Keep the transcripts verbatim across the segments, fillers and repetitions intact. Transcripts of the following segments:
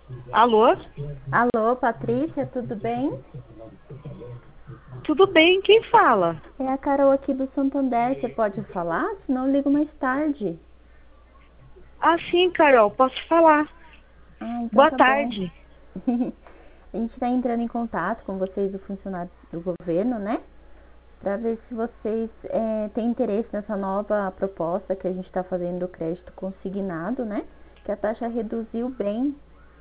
Alô? Alô, Patrícia, tudo bem? Tudo bem, quem fala? É a Carol aqui do Santander, você pode falar? Senão eu ligo mais tarde. Ah, sim, Carol, posso falar. Ah, então Boa tá bom. tarde. A gente está entrando em contato com vocês do funcionário do governo, né? Para ver se vocês é, têm interesse nessa nova proposta que a gente está fazendo do crédito consignado, né? Que a taxa reduziu bem.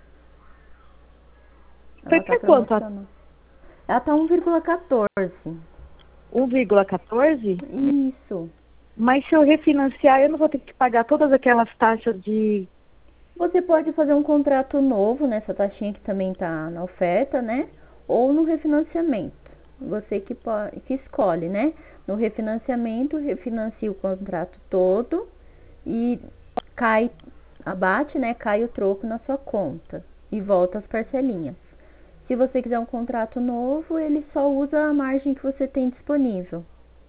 Ela Foi está para quanto? promocionando. Ela está um vírgula quatorze. um vírgula quatorze? Isso. Mas se eu refinanciar, eu não vou ter que pagar todas aquelas taxas de... Você pode fazer um contrato novo nessa taxinha que também está na oferta, né? Ou no refinanciamento. Você que, pode, que escolhe, né? No refinanciamento, refinancia o contrato todo e cai, abate, né? Cai o troco na sua conta e volta as parcelinhas. Se você quiser um contrato novo, ele só usa a margem que você tem disponível.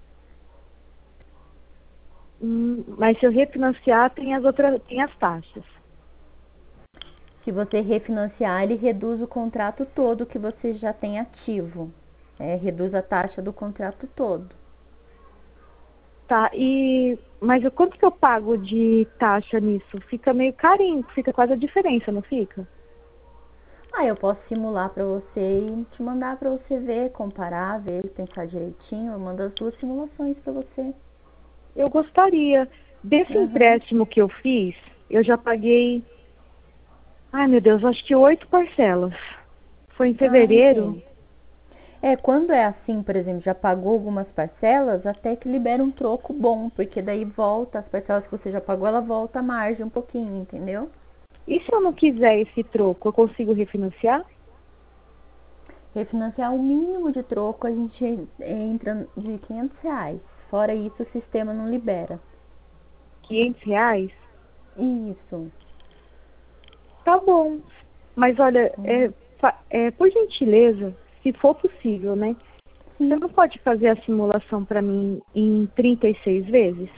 Hum, mas se eu refinanciar, tem as outras, tem as taxas. Se você refinanciar, ele reduz o contrato todo que você já tem ativo. É, reduz a taxa do contrato todo. Tá, e... Mas o quanto que eu pago de taxa nisso? Fica meio carinho, fica quase a diferença, não fica? Ah, eu posso simular para você e te mandar para você ver, comparar, ver, pensar direitinho. Eu mando as duas simulações para você. Eu gostaria. Desse Aham. empréstimo que eu fiz, eu já paguei... Ai, meu Deus, acho que oito parcelas. Foi em Ah, fevereiro. entendo. É, quando é assim, por exemplo, já pagou algumas parcelas, até que libera um troco bom, porque daí volta, as parcelas que você já pagou, ela volta a margem um pouquinho, entendeu? E se eu não quiser esse troco, eu consigo refinanciar? Refinanciar o mínimo de troco, a gente entra de quinhentos reais. Fora isso, o sistema não libera. Quinhentos reais? Isso. Tá bom. Mas olha, é, Hum. fa- é, por gentileza, se for possível, né? Você Sim. não pode fazer a simulação para mim em trinta e seis vezes?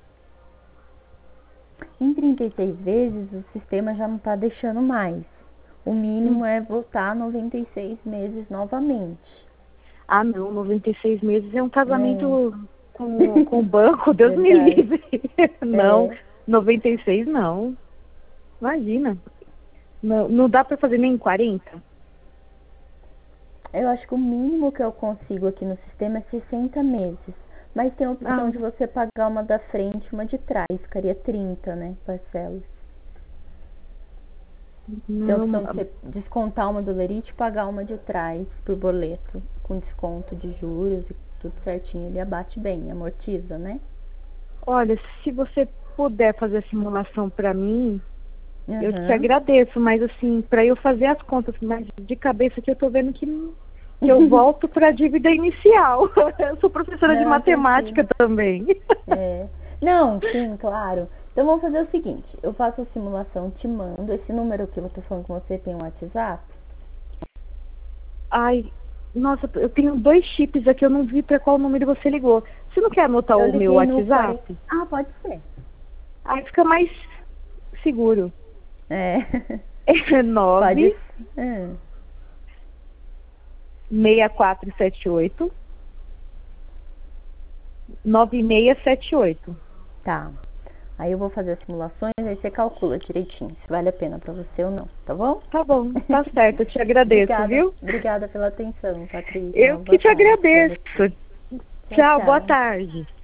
Em trinta e seis vezes, o sistema já não está deixando mais. O Hum. mínimo é voltar a noventa e seis meses novamente. Ah, não, noventa e seis meses é um É. casamento com, com o banco, Deus me Verdade. livre. Não, É. noventa e seis não. Imagina. Não, não dá para fazer nem em quarenta? Eu acho que o mínimo que eu consigo aqui no sistema é sessenta meses. Mas tem a opção Ah, de você pagar uma da frente e uma de trás. Ficaria trinta, né? Parcelas. Tem a não. opção de você descontar uma do lerite e pagar uma de trás por boleto. Com desconto de juros e tudo certinho. Ele abate bem, amortiza, né? Olha, se você puder fazer a simulação para mim, eu te Aham. agradeço, mas assim, para eu fazer as contas, mas de cabeça que eu tô vendo que, que eu volto para a dívida inicial. Eu sou professora de Não, matemática tranquilo. também. É. Não, sim, claro. Então vamos fazer o seguinte, eu faço a simulação, te mando. Esse número que eu tô falando com você tem um WhatsApp? Ai, nossa, eu tenho dois chips aqui, eu não vi para qual número você ligou. Você não quer anotar Eu o meu liguei no quarenta. WhatsApp? Ah, pode ser. Aí fica mais seguro. É. É Pode. nove Hum, seis quatro sete oito nove seis sete oito. tá. Aí eu vou fazer as simulações, aí você calcula direitinho se vale a pena pra você ou não, tá bom? Tá bom, tá certo, eu te agradeço, Obrigada, viu? obrigada pela atenção, Patrícia. Eu Uma que boa te tarde pra agradeço. você. Tchau, Tchau, boa tchau. tarde.